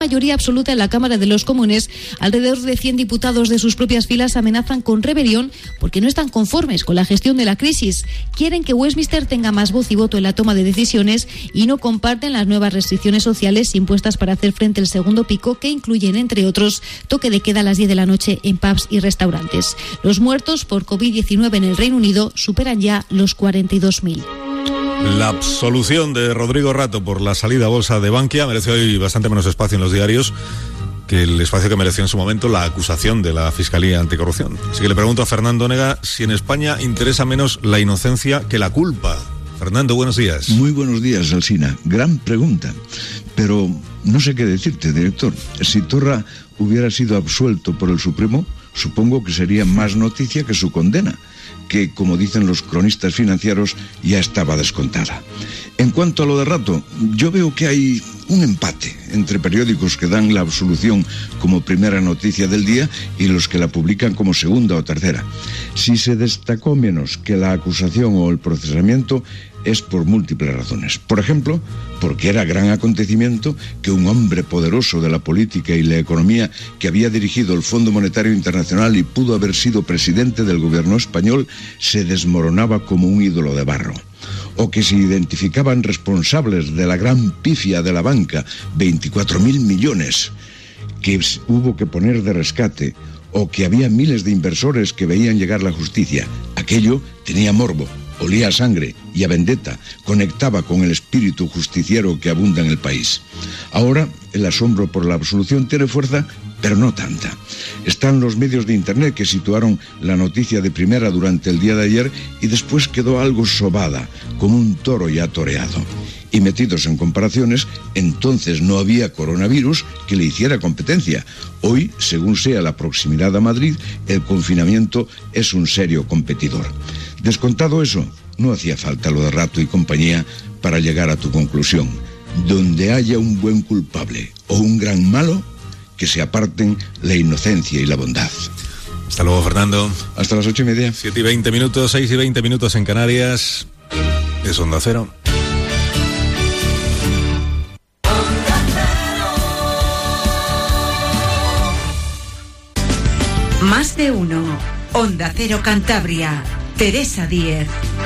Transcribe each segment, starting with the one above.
Mayoría absoluta en la Cámara de los Comunes, alrededor de 100 diputados de sus propias filas amenazan con rebelión porque no están conformes con la gestión de la crisis. Quieren que Westminster tenga más voz y voto en la toma de decisiones y no comparten las nuevas restricciones sociales impuestas para hacer frente al segundo pico, que incluyen, entre otros, toque de queda a las 10 de la noche en pubs y restaurantes. Los muertos por COVID-19 en el Reino Unido superan ya los 42.000. La absolución de Rodrigo Rato por la salida a bolsa de Bankia merece hoy bastante menos espacio en los diarios que el espacio que mereció en su momento la acusación de la Fiscalía Anticorrupción. Así que le pregunto a Fernando Onega si en España interesa menos la inocencia que la culpa. Fernando, buenos días. Muy buenos días, Alsina. Gran pregunta. Pero no sé qué decirte, director. Si Torra hubiera sido absuelto por el Supremo, supongo que sería más noticia que su condena, que, como dicen los cronistas financieros, ya estaba descontada. En cuanto a lo de Rato, yo veo que hay un empate entre periódicos que dan la absolución como primera noticia del día y los que la publican como segunda o tercera. Si se destacó menos que la acusación o el procesamiento, es por múltiples razones. Por ejemplo, porque era gran acontecimiento que un hombre poderoso de la política y la economía, que había dirigido el Fondo Monetario Internacional y pudo haber sido presidente del gobierno español, se desmoronaba como un ídolo de barro. O que se identificaban responsables de la gran pifia de la banca, 24.000 millones, que hubo que poner de rescate, o que había miles de inversores que veían llegar la justicia. Aquello tenía morbo, olía a sangre y a vendetta, conectaba con el espíritu justiciero que abunda en el país. Ahora, el asombro por la absolución tiene fuerza, pero no tanta. Están los medios de internet que situaron la noticia de primera durante el día de ayer y después quedó algo sobada, como un toro ya toreado. Y metidos en comparaciones, entonces no había coronavirus que le hiciera competencia. Hoy, según sea la proximidad a Madrid, el confinamiento es un serio competidor. Descontado eso, no hacía falta lo de Rato y compañía para llegar a tu conclusión. Donde haya un buen culpable o un gran malo, que se aparten la inocencia y la bondad. Hasta luego, Fernando. Hasta las 8:30. 7:20, 6:20 en Canarias. Es Onda Cero. Más de uno. Onda Cero Cantabria. Teresa Díez.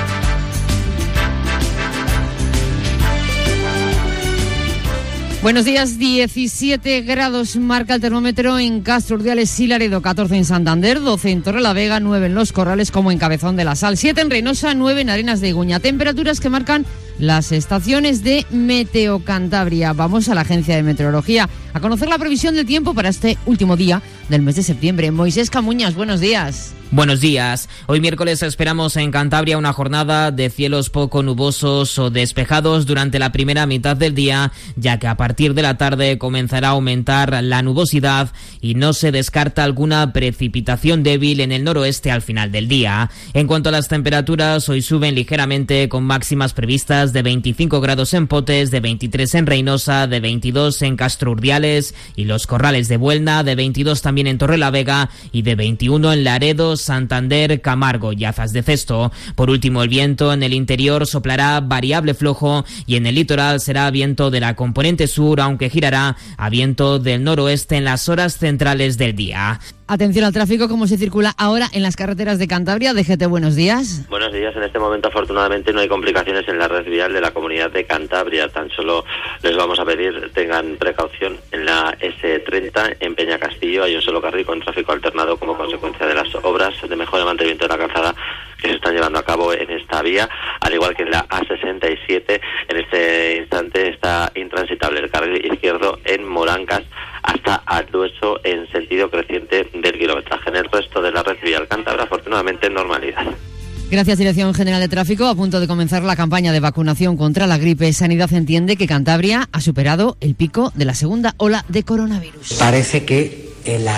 Buenos días, 17 grados marca el termómetro en Castro Urdiales y Laredo, 14 en Santander, 12 en Torrelavega, 9 en Los Corrales como en Cabezón de la Sal, 7 en Reynosa, 9 en Arenas de Iguña. Temperaturas que marcan las estaciones de Meteo Cantabria. Vamos a la Agencia de Meteorología a conocer la previsión del tiempo para este último día del mes de septiembre. Moisés Camuñas, buenos días. Buenos días. Hoy miércoles esperamos en Cantabria una jornada de cielos poco nubosos o despejados durante la primera mitad del día, ya que a partir de la tarde comenzará a aumentar la nubosidad y no se descarta alguna precipitación débil en el noroeste al final del día. En cuanto a las temperaturas, hoy suben ligeramente con máximas previstas de 25 grados en Potes, de 23 en Reynosa, de 22 en Castro Urdiales y Los Corrales de Buelna, de 22 también en Torrelavega y de 21 en Laredo, Santander, Camargo y Azas de Cesto. Por último, el viento en el interior soplará variable flojo y en el litoral será viento de la componente sur, aunque girará a viento del noroeste en las horas centrales del día. Atención al tráfico, cómo se circula ahora en las carreteras de Cantabria. DGT, buenos días. Buenos días. En este momento, afortunadamente, no hay complicaciones en la red vial de la Comunidad de Cantabria. Tan solo les vamos a pedir tengan precaución en la S30 en Peñacastillo. Hay un solo carril con tráfico alternado como consecuencia de las obras de mejora y mantenimiento de la calzada que se están llevando a cabo en esta vía, al igual que en la A67. En este instante está intransitable el carril izquierdo en Morancas hasta Aldueso en sentido creciente del kilometraje. En el resto de la red vial cántabra, afortunadamente, normalidad. Gracias, Dirección General de Tráfico. A punto de comenzar la campaña de vacunación contra la gripe, Sanidad entiende que Cantabria ha superado el pico de la segunda ola de coronavirus. Parece que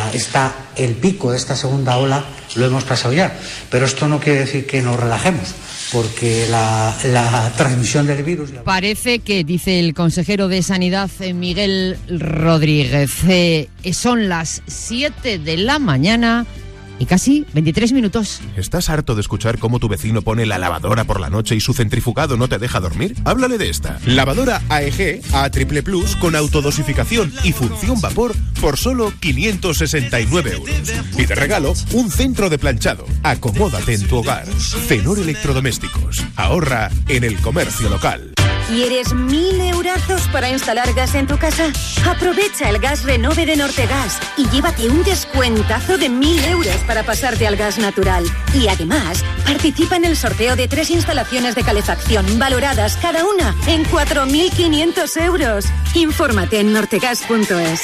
el pico de esta segunda ola lo hemos pasado ya, pero esto no quiere decir que nos relajemos, porque la transmisión del virus... Parece que, dice el consejero de Sanidad, Miguel Rodríguez, son las 7 de la mañana y casi 23 minutos. ¿Estás harto de escuchar cómo tu vecino pone la lavadora por la noche y su centrifugado no te deja dormir? Háblale de esta. Lavadora AEG A Triple Plus con autodosificación y función vapor por solo 569 euros. Y de regalo, un centro de planchado. Acomódate en tu hogar. Cenor Electrodomésticos. Ahorra en el comercio local. ¿Quieres 1.000 eurazos para instalar gas en tu casa? Aprovecha el gas Renove de Nortegas y llévate un descuentazo de 1.000 euros para pasarte al gas natural. Y además, participa en el sorteo de 3 instalaciones de calefacción valoradas cada una en 4.500 euros. Infórmate en nortegas.es.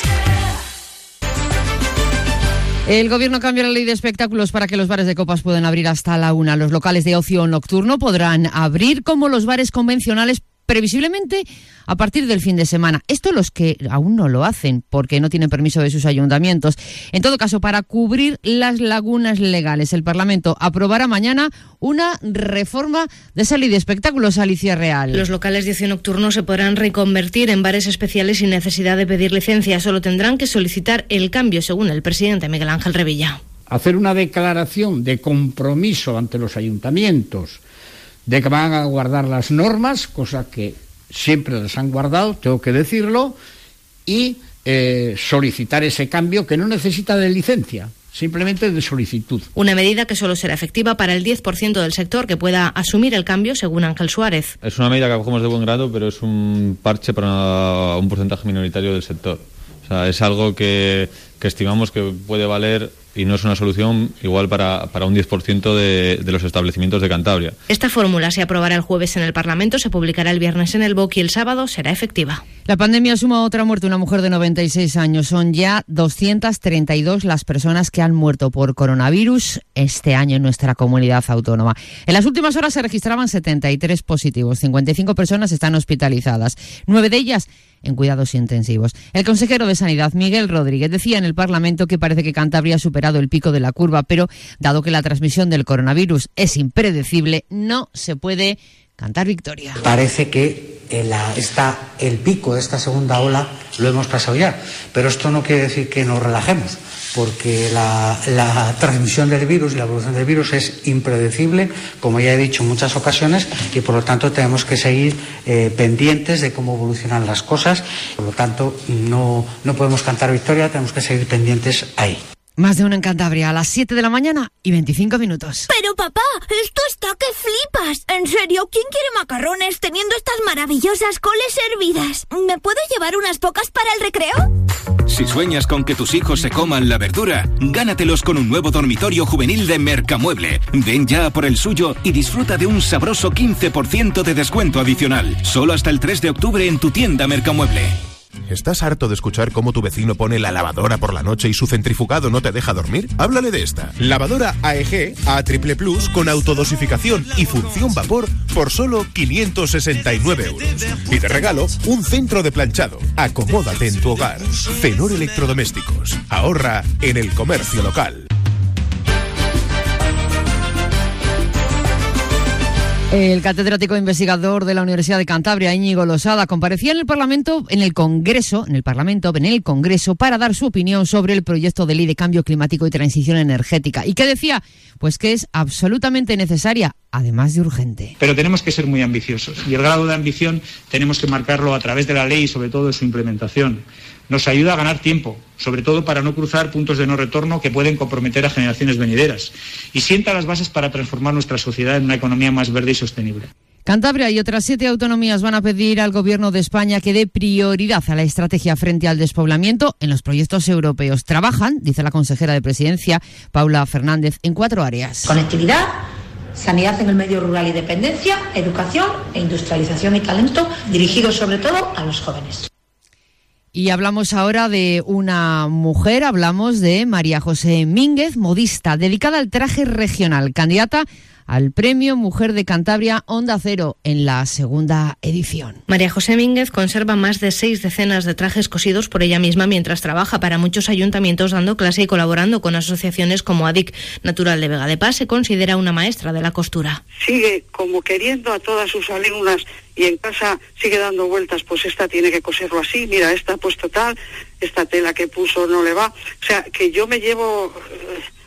El Gobierno cambia la ley de espectáculos para que los bares de copas puedan abrir hasta la 1. Los locales de ocio nocturno podrán abrir como los bares convencionales previsiblemente a partir del fin de semana. Esto los que aún no lo hacen porque no tienen permiso de sus ayuntamientos. En todo caso, para cubrir las lagunas legales, el Parlamento aprobará mañana una reforma de esa ley de espectáculos, Alicia Real. Los locales de ocio nocturno se podrán reconvertir en bares especiales sin necesidad de pedir licencia. Solo tendrán que solicitar el cambio, según el presidente Miguel Ángel Revilla. Hacer una declaración de compromiso ante los ayuntamientos de que van a guardar las normas, cosa que siempre las han guardado, tengo que decirlo, y solicitar ese cambio que no necesita de licencia, simplemente de solicitud. Una medida que solo será efectiva para el 10% del sector que pueda asumir el cambio, según Ángel Suárez. Es una medida que acogemos de buen grado, pero es un parche para un porcentaje minoritario del sector. O sea, es algo que estimamos que puede valer y no es una solución igual para un 10% de los establecimientos de Cantabria. Esta fórmula se aprobará el jueves en el Parlamento, se publicará el viernes en el BOC y el sábado será efectiva. La pandemia suma otra muerte, una mujer de 96 años. Son ya 232 las personas que han muerto por coronavirus este año en nuestra comunidad autónoma. En las últimas horas se registraban 73 positivos, 55 personas están hospitalizadas, 9 de ellas en cuidados intensivos. El consejero de Sanidad, Miguel Rodríguez, decía en el Parlamento que parece que Cantabria ha superado el pico de la curva, pero dado que la transmisión del coronavirus es impredecible, no se puede cantar victoria. Parece que el pico de esta segunda ola lo hemos pasado ya, pero esto no quiere decir que nos relajemos, porque la transmisión del virus y la evolución del virus es impredecible, como ya he dicho en muchas ocasiones, y por lo tanto tenemos que seguir pendientes de cómo evolucionan las cosas. Por lo tanto, no podemos cantar victoria, tenemos que seguir pendientes ahí. Más de uno en Cantabria, a las 7 de la mañana y 25 minutos. Pero papá, esto está que flipas. En serio, ¿quién quiere macarrones teniendo estas maravillosas coles hervidas? ¿Me puedo llevar unas pocas para el recreo? Si sueñas con que tus hijos se coman la verdura, gánatelos con un nuevo dormitorio juvenil de Mercamueble. Ven ya por el suyo y disfruta de un sabroso 15% de descuento adicional. Solo hasta el 3 de octubre en tu tienda Mercamueble. ¿Estás harto de escuchar cómo tu vecino pone la lavadora por la noche y su centrifugado no te deja dormir? Háblale de esta. Lavadora AEG A Triple Plus con autodosificación y función vapor por solo 569 euros. Y de regalo, un centro de planchado. Acomódate en tu hogar. Cenor Electrodomésticos. Ahorra en el comercio local. El catedrático investigador de la Universidad de Cantabria, Íñigo Losada, comparecía en el Parlamento, en el Congreso, para dar su opinión sobre el proyecto de ley de cambio climático y transición energética. ¿Y qué decía? Pues que es absolutamente necesaria, además de urgente. Pero tenemos que ser muy ambiciosos y el grado de ambición tenemos que marcarlo a través de la ley y sobre todo de su implementación. Nos ayuda a ganar tiempo, sobre todo para no cruzar puntos de no retorno que pueden comprometer a generaciones venideras, y sienta las bases para transformar nuestra sociedad en una economía más verde y sostenible. Cantabria y otras 7 autonomías van a pedir al Gobierno de España que dé prioridad a la estrategia frente al despoblamiento en los proyectos europeos. Trabajan, dice la consejera de Presidencia, Paula Fernández, en 4 áreas. Conectividad, sanidad en el medio rural y dependencia, educación e industrialización y talento, dirigidos sobre todo a los jóvenes. Y hablamos ahora de una mujer, hablamos de María José Mínguez, modista, dedicada al traje regional, candidata al Premio Mujer de Cantabria Onda Cero en la 2ª edición. María José Mínguez conserva más de 6 decenas de trajes cosidos por ella misma mientras trabaja para muchos ayuntamientos dando clase y colaborando con asociaciones como ADIC. Natural de Vega de Paz, se considera una maestra de la costura. Sigue como queriendo a todas sus alumnas y en casa sigue dando vueltas, pues esta tiene que coserlo así, mira, esta ha puesto tal, esta tela que puso no le va. O sea, que yo me llevo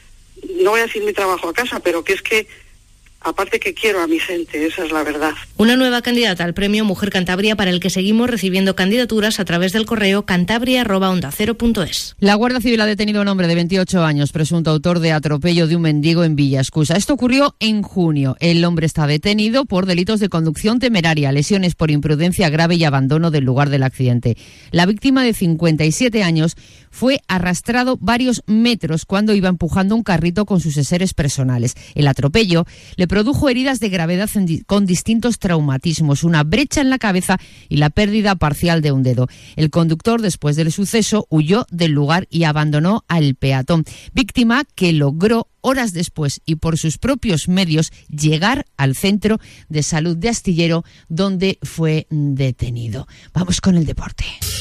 no voy a decir mi trabajo a casa, pero que es que aparte que quiero a mi gente, esa es la verdad. Una nueva candidata al premio Mujer Cantabria, para el que seguimos recibiendo candidaturas a través del correo cantabria@ondacero.es. La Guardia Civil ha detenido a un hombre de 28 años, presunto autor de atropello de un mendigo en Villaescusa. Esto ocurrió en junio. El hombre está detenido por delitos de conducción temeraria, lesiones por imprudencia grave y abandono del lugar del accidente. La víctima, de 57 años, fue arrastrado varios metros cuando iba empujando un carrito con sus enseres personales. El atropello le produjo heridas de gravedad con distintos traumatismos, una brecha en la cabeza y la pérdida parcial de un dedo. El conductor, después del suceso, huyó del lugar y abandonó al peatón. Víctima que logró horas después y por sus propios medios llegar al centro de salud de Astillero, donde fue detenido. Vamos con el deporte.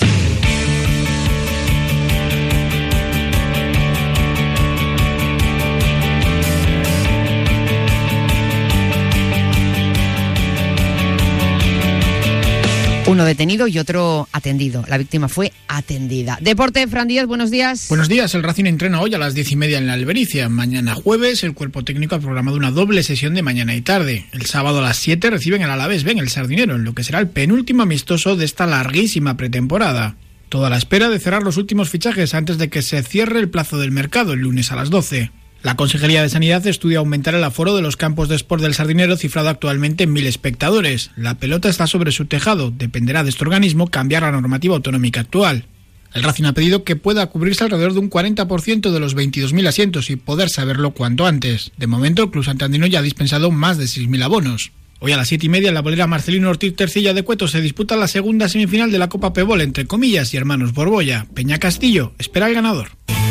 Uno detenido y otro atendido. La víctima fue atendida. Deporte, Fran Díaz, buenos días. Buenos días. El Racing entrena hoy a las 10:30 en la Albericia. Mañana jueves, el cuerpo técnico ha programado una doble sesión de mañana y tarde. El sábado a las 7 reciben el Alavés B en el Sardinero, en lo que será el penúltimo amistoso de esta larguísima pretemporada. Todo a la espera de cerrar los últimos fichajes antes de que se cierre el plazo del mercado el lunes a las 12. La Consejería de Sanidad estudia aumentar el aforo de los campos de sport del Sardinero, cifrado actualmente en 1.000 espectadores. La pelota está sobre su tejado. Dependerá de este organismo cambiar la normativa autonómica actual. El Racing ha pedido que pueda cubrirse alrededor de un 40% de los 22.000 asientos y poder saberlo cuanto antes. De momento, el club santandino ya ha dispensado más de 6.000 abonos. Hoy a las 7:30 en la bolera Marcelino Ortiz Tercilla de Cueto se disputa la segunda semifinal de la Copa Pebol entre Comillas y Hermanos Borbolla. Peña Castillo espera al ganador.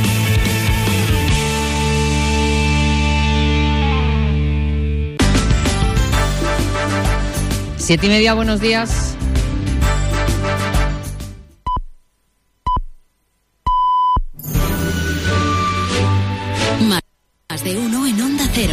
Siete y media, buenos días. Más de uno en Onda Cero.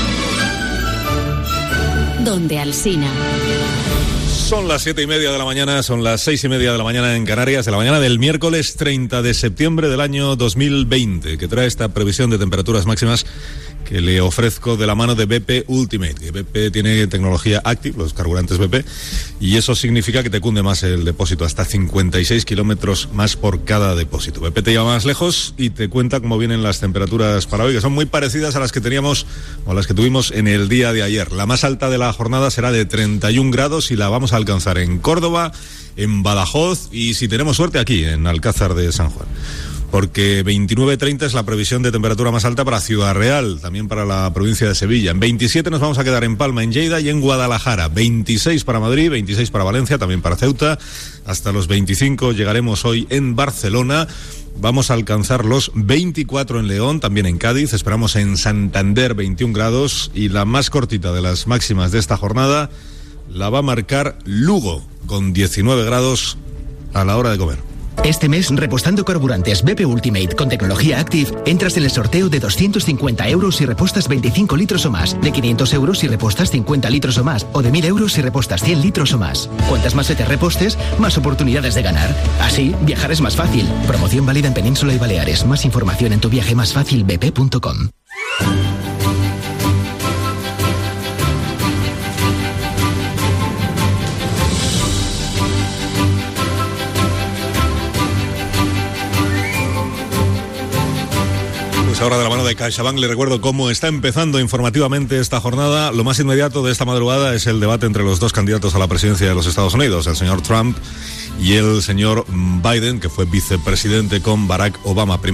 Donde Alsina. Son las 7:30 de la mañana, son las 6:30 de la mañana en Canarias, de la mañana del miércoles 30 de septiembre del año 2020, que trae esta previsión de temperaturas máximas que le ofrezco de la mano de BP Ultimate. Que BP tiene tecnología Active, los carburantes BP, y eso significa que te cunde más el depósito, hasta 56 kilómetros más por cada depósito. BP te lleva más lejos y te cuenta cómo vienen las temperaturas para hoy, que son muy parecidas a las que teníamos o a las que tuvimos en el día de ayer. La más alta de la jornada será de 31 grados y la vamos a alcanzar en Córdoba, en Badajoz y, si tenemos suerte, aquí en Alcázar de San Juan. Porque 29-30 es la previsión de temperatura más alta para Ciudad Real, también para la provincia de Sevilla. En 27 nos vamos a quedar en Palma, en Lleida y en Guadalajara. 26 para Madrid, 26 para Valencia, también para Ceuta. Hasta los 25 llegaremos hoy en Barcelona. Vamos a alcanzar los 24 en León, también en Cádiz. Esperamos en Santander 21 grados. Y la más cortita de las máximas de esta jornada la va a marcar Lugo, con 19 grados a la hora de comer. Este mes, repostando carburantes BP Ultimate con tecnología Active, entras en el sorteo de 250 euros si repostas 25 litros o más, de 500 euros si repostas 50 litros o más, o de 1.000 euros si repostas 100 litros o más. Cuantas más veces repostes, más oportunidades de ganar. Así, viajar es más fácil. Promoción válida en Península y Baleares. Más información en tuviajemasfacilbp.com. Ahora, de la mano de CaixaBank, le recuerdo cómo está empezando informativamente esta jornada. Lo más inmediato de esta madrugada es el debate entre los dos candidatos a la presidencia de los Estados Unidos, el señor Trump y el señor Biden, que fue vicepresidente con Barack Obama. Primero